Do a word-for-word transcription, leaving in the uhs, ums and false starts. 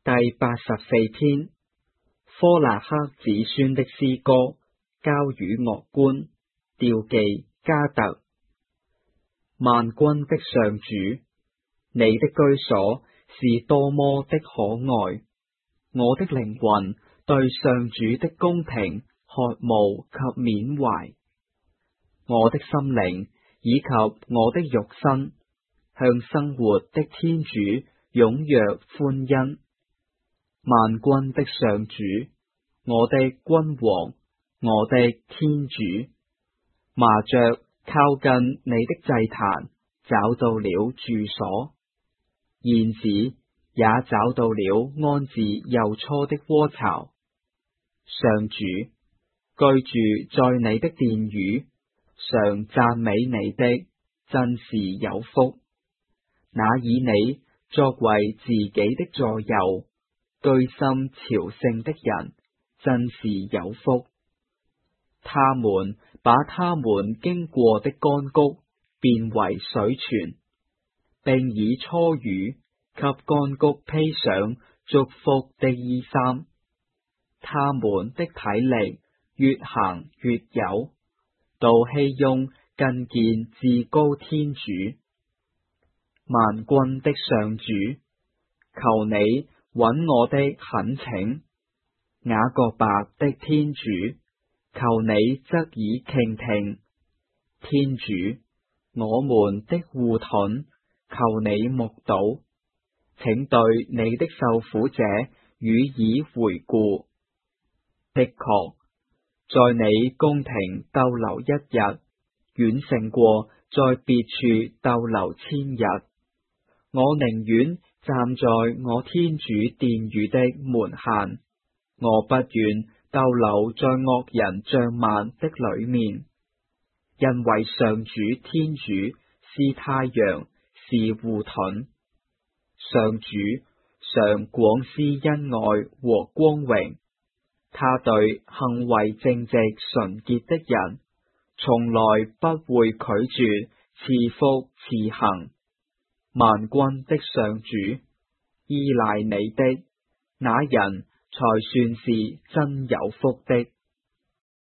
第八十四篇，科勒克子孫的詩歌，交與樂官，調記迦特。萬軍的上主，你的居所是多麼的可愛！我的靈魂對上主的公平渴慕及緬懷，我的心靈以及我的肉身向生活的天主踴躍歡欣。萬軍的上主，我的君王，我的天主，麻雀靠近你的祭壇，找到了住所，燕子也找到了安置幼雛的窩巢。上主，居住在你的殿宇，常讚美你的，真是有福。那以你作為自己的座右，居心朝聖的人，真是有福。他們把他們經過的乾谷變為水泉，並以初雨給乾谷披上祝福的衣衫。他們的體力越行越有，到熙雍覲見至高天主。萬軍的上主，求你允我的懇請，雅各伯的天主，求你側耳傾聽。天主，我們的護盾，求你目睹，請對你的受苦者予以回顧。的確，在你宮廷逗留一日，遠勝過在別處逗留千日。我寧願站在我天主殿宇的門限，我不願逗留在惡人帳幔的裡面，因為上主天主是太陽，是護盾。上主常廣施恩愛和光榮，他對行為正直純潔的人，從來不會拒絕賜福賜行。萬軍的上主，依賴你的那人才算是真有福的。